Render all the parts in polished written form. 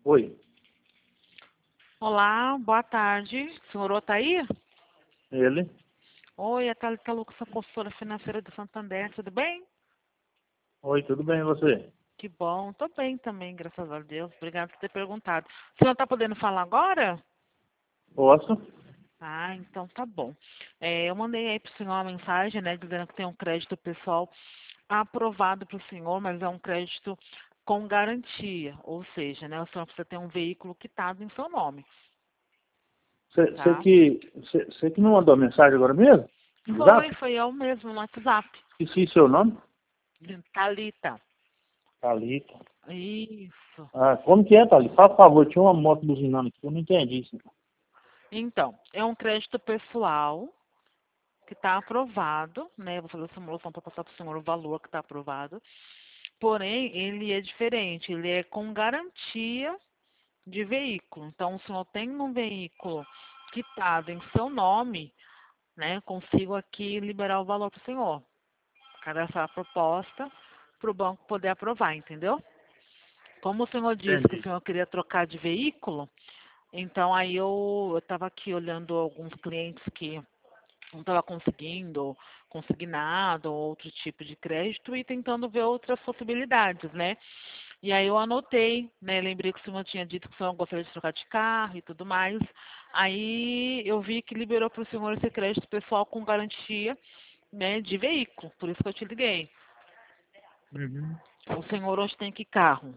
Oi, Olá, boa tarde. O senhor Otaí? ele. Oi, é Thalita Lucas, a consultora financeira do Santander, tudo bem? Oi, tudo bem e você? Que bom, tô bem também, graças a Deus. Obrigada por ter perguntado. O senhor tá podendo falar agora? Posso? Ah, então tá bom. Eu mandei aí pro senhor uma mensagem, né, dizendo que tem um crédito pessoal aprovado pro senhor, mas é um crédito com garantia, ou seja, né, o senhor precisa ter um veículo quitado em seu nome, Você tá? que me mandou mensagem agora mesmo? No Zap? Foi eu mesmo no WhatsApp. Esqueci seu nome? Thalita. Thalita. Isso. Ah, como que é, Thalita? Fala, por favor, tinha uma moto buzinando aqui, eu não entendi isso. Então, é um crédito pessoal que está aprovado, né? Eu vou fazer a simulação para passar para o senhor o valor que está aprovado. Porém, ele é diferente, ele é com garantia de veículo. Então, o senhor tem um veículo quitado em seu nome, né? Consigo aqui liberar o valor para o senhor. Cadastrar a proposta para o banco poder aprovar, entendeu? Como o senhor disse que o Entendi. senhor queria trocar de veículo, então aí eu estava aqui olhando alguns clientes que não estava conseguindo consignado ou outro tipo de crédito e tentando ver outras possibilidades, né? E aí eu anotei, né? Lembrei que o senhor tinha dito que o senhor gostaria de trocar de carro e tudo mais. Aí eu vi que liberou para o senhor esse crédito pessoal com garantia, né, de veículo. Por isso que eu te liguei. Uhum. O senhor hoje tem que carro?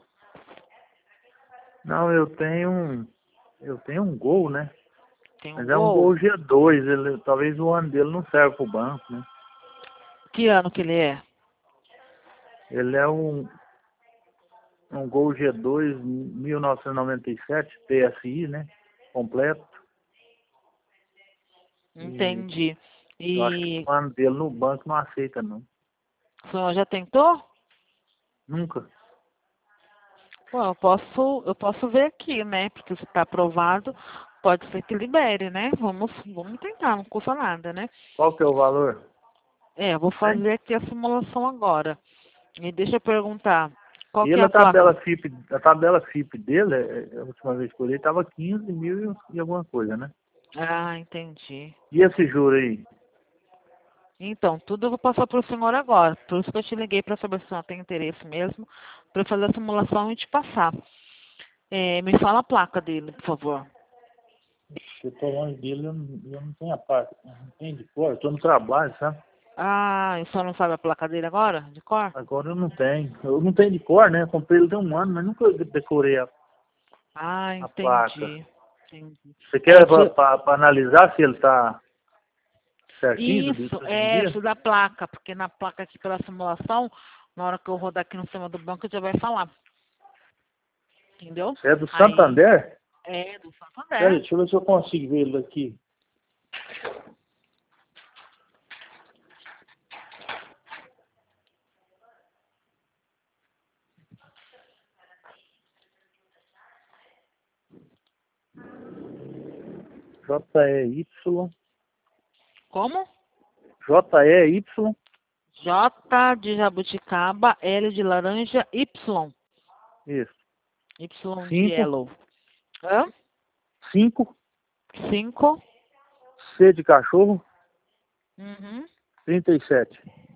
Não, eu tenho um Gol, né? Tem um Mas é um Gol? Gol G2, talvez o ano dele não serve para o banco, né? Que ano que ele é? Ele é um Gol G2 1997, TSI, né? Completo. E Entendi. eu acho que E o ano dele no banco não aceita, não. o senhor já tentou? Nunca. Bom, eu posso ver aqui, né? Porque se está aprovado, pode ser que libere, né? Vamos tentar, não custa nada, né? Qual que é o valor? Eu vou Tem? fazer aqui a simulação agora. E deixa eu perguntar, qual E que é ele, a placa? a tabela FIP dele, a última vez que eu olhei, estava 15 mil e alguma coisa, né? Ah, entendi. E esse juro aí? Então, tudo eu vou passar para o senhor agora. Por isso que eu te liguei para saber se o senhor tem interesse mesmo, para fazer a simulação e te passar. Me fala a placa dele, por favor. Eu tô longe dele, eu não tenho a parte, não tenho de cor, eu tô no trabalho, sabe? Ah, o senhor não sabe a placa dele agora, de cor? Agora eu não tenho. Eu não tenho de cor, né? Eu comprei ele tem um ano, mas nunca decorei Ah, a placa. entendi. Entendi. Você É, quer para analisar se ele tá certinho, isso, tudo em dia? isso da placa, porque na placa aqui pela simulação, na hora que eu rodar aqui no sistema do banco, já vai falar. Entendeu? Você é do Aí, Santander? do Peraí, Santander. deixa eu ver se eu consigo ver ele aqui. JEY, Como? JEY, J de jabuticaba, L de laranja, Y. isso. Y de 5, yellow. Hã? 5, 5. C de cachorro, Uhum. 37.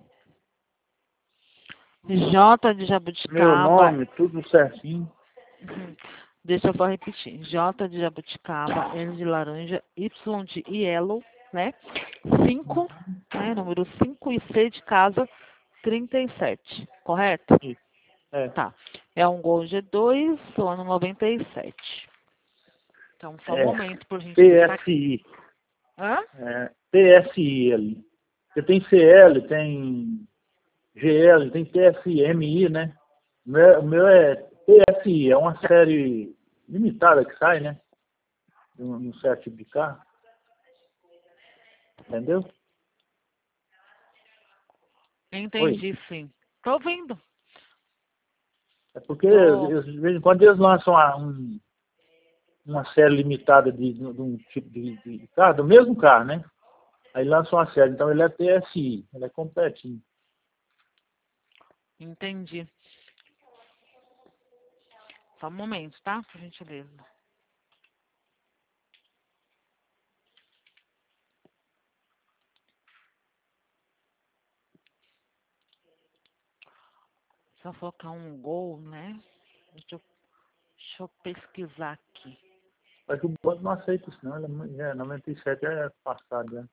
J de Meu jabuticaba. nome, tudo certinho. Uhum. Deixa eu só repetir. J de jabuticaba, L de laranja, Y de yellow, né? 5, né? Número 5 e C de casa, 37. Correto? Isso. É, Tá. É um Gol G2, do ano 97. Então, só um é momento, por gentileza, tá aqui. PSI. Hã? É, PSI ali. Você tem CL, tem GL, tem PSMI, né? O meu é PSI, é uma série limitada que sai, né? Num certo tipo de carro. Entendeu? Oi. Entendi, sim. Tô ouvindo. É porque Tô. de vez em quando eles lançam uma série limitada de um tipo de carro, do mesmo carro, né? Aí lançam uma série. Então ele é PSI, ele é completinho. Entendi. Só um momento, tá? Por gentileza. Só focar um gol, né? Deixa eu pesquisar aqui. Mas o banco não aceita isso, não. Ele é 97 é passado, né?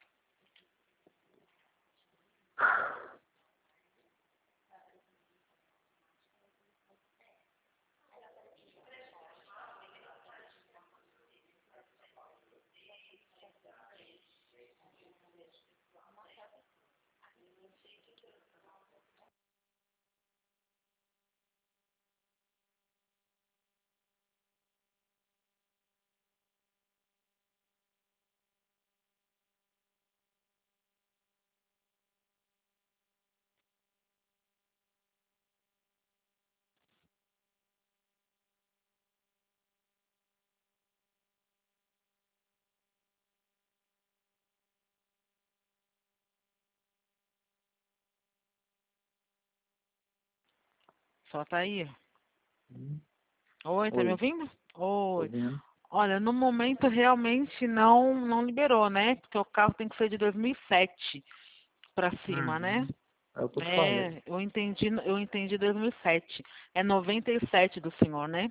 Só tá aí. Hum. Oi, tá me Oi, ouvindo? tô Oi. vendo. Olha, no momento realmente não liberou, né? Porque o carro tem que ser de 2007 pra cima, né? É o que eu te falei. É, eu entendi 2007. É 97 do senhor, né?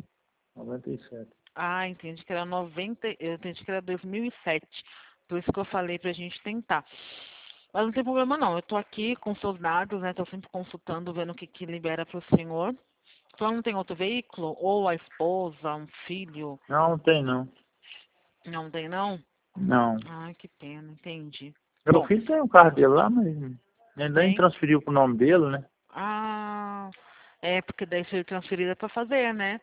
97. Ah, entendi que era 90, eu entendi que era 2007. Por isso que eu falei pra gente tentar. Mas não tem problema não. Eu tô aqui com seus dados, né? Tô sempre consultando, vendo o que que libera pro senhor. O senhor não tem outro veículo? Ou a esposa, um filho? Não, tem não. Não tem não? Não. Ai, que pena, entendi. Meu Bom, filho tem um carro dele lá, mas ainda nem tem. transferiu pro nome dele, né? Ah, é porque daí se ele transferir dá pra fazer, né?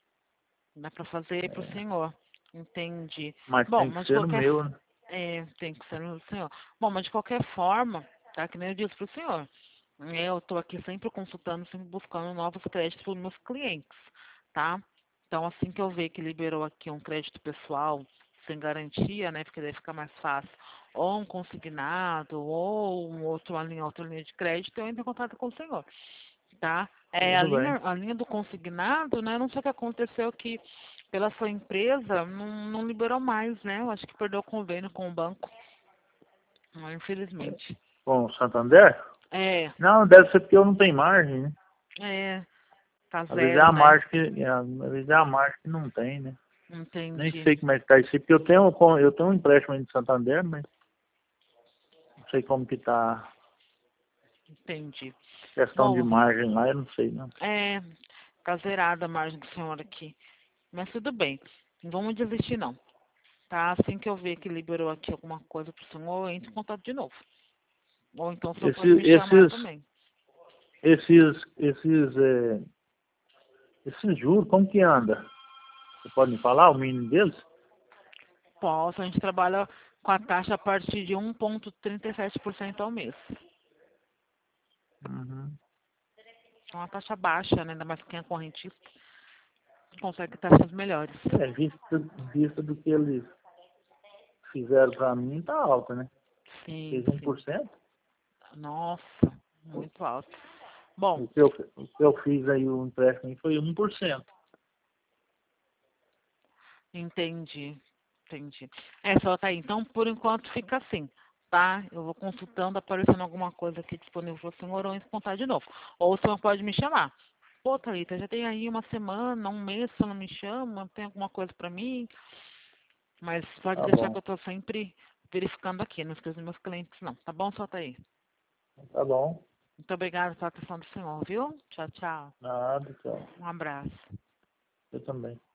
Dá pra fazer pro senhor. Entendi. Mas Bom, tem que mas de ser no qualquer meu, né? tem que ser no senhor. Bom, mas de qualquer forma, tá? Que nem eu disse pro senhor. Eu tô aqui sempre consultando, sempre buscando novos créditos para os meus clientes, tá? Então, assim que eu ver que liberou aqui um crédito pessoal sem garantia, né? Porque daí fica mais fácil. Ou um consignado, ou outra linha de crédito, eu entro em contato com o senhor, tá? Tudo bem. A linha do consignado, né? Não sei o que aconteceu que pela sua empresa não liberou mais, né? Eu acho que perdeu o convênio com o banco, infelizmente. Com o Santander? É, Não, deve ser porque eu não tenho margem, né? é, tá Às vezes é zero, a né? margem que, às vezes é a margem que não tem, né? Nem Entendi, sei como é que tá isso aí, porque eu tenho um empréstimo aí de Santander, mas não sei como que tá entendi. questão de Bom, margem lá, eu não sei, não. tá zerada a margem do senhor aqui. Mas tudo bem, não vamos desistir não. Tá? Assim que eu ver que liberou aqui alguma coisa pro senhor, eu entro em contato de novo. Ou então o senhor Esse, pode me chamar esses, também. esses, esses, é, esses juros, como que anda? Você pode me falar o mínimo deles? Posso, a gente trabalha com a taxa a partir de 1,37% ao mês. Uhum. É uma taxa baixa, né? Ainda mais quem é correntista, consegue taxas melhores. É, vista do que eles fizeram pra mim, tá alta, né? Sim, Fez um sim. por cento. Nossa, muito alto. Bom, O que eu fiz aí, o empréstimo aí foi 1%. entendi, entendi. É, só tá aí. Então, por enquanto, fica assim, tá? Eu vou consultando, aparecendo alguma coisa aqui disponível para o senhor, ou entro em contato de novo. Ou o senhor pode me chamar. Pô, Thalita, já tem aí uma semana, um mês, se não me chama, tem alguma coisa para mim? Mas pode Tá deixar que bom, eu tô sempre verificando aqui, não esqueça dos meus clientes, não. Tá bom, solta aí. tá bom. Muito obrigada pela atenção do senhor, viu? Tchau, tchau. Nada, tchau. Um abraço. Eu também.